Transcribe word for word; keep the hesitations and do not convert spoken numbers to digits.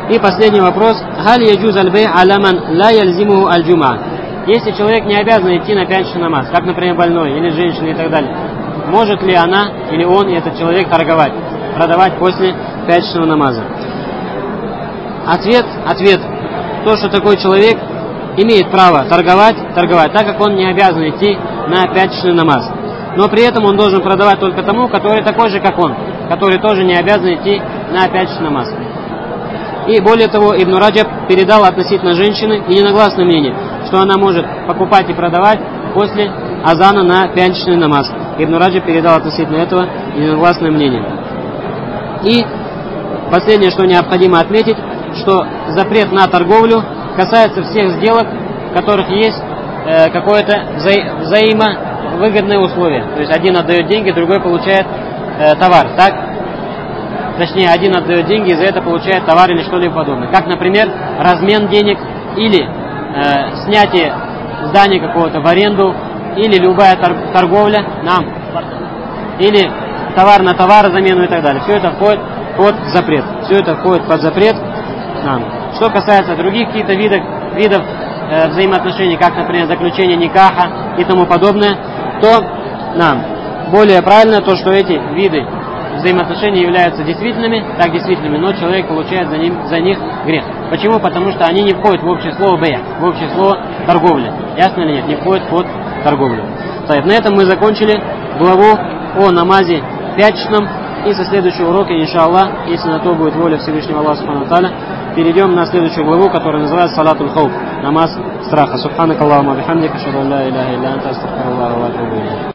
И последний вопрос. Халь яджуз аль-бей аляман ла яльзимуху аль-джум'a. Если человек не обязан идти на пятничный намаз, как, например, больной или женщина и так далее, может ли она или он, этот человек, торговать, продавать после пятничного намаза? Ответ, ответ. То, что такой человек имеет право торговать, торговать, так как он не обязан идти на пятничный намаз. Но при этом он должен продавать только тому, который такой же, как он, который тоже не обязан идти на пятничный намаз. И более того, Ибн Раджаб передал относительно женщины единогласное мнение, что она может покупать и продавать после азана на пятничный намаз. Ибн Раджаб передал относительно этого единогласное мнение. И последнее, что необходимо отметить, что запрет на торговлю касается всех сделок, в которых есть э, какое-то вза- взаимовыгодное условие. То есть один отдает деньги, другой получает э, товар. Так? Точнее, один отдает деньги и за это получает товар или что-либо подобное. Как, например, размен денег или э, снятие здания какого-то в аренду, или любая тор- торговля нам, или товар на товар, замену и так далее. Все это входит под запрет. Все это входит под запрет нам. Что касается других каких-то видов, видов э, взаимоотношений, как, например, заключение никаха и тому подобное, то нам более правильно то, что эти виды взаимоотношений являются действительными, так действительными, но человек получает за, ним, за них грех. Почему? Потому что они не входят в общее слово бея, в общее слово торговля. Ясно или нет? Не входят под торговлю. Так, на этом мы закончили главу о намазе пятничном. И со следующего урока, иншаллах, если на то будет воля Всевышнего Аллаха Субхану ва Тааля, перейдем на следующую главу, которая называется Салатуль Хауф, намаз страха. Субханак Аллахумма бихамдика, ашхаду ан ла иляха илля анта, астагфирука ва атубу илейк.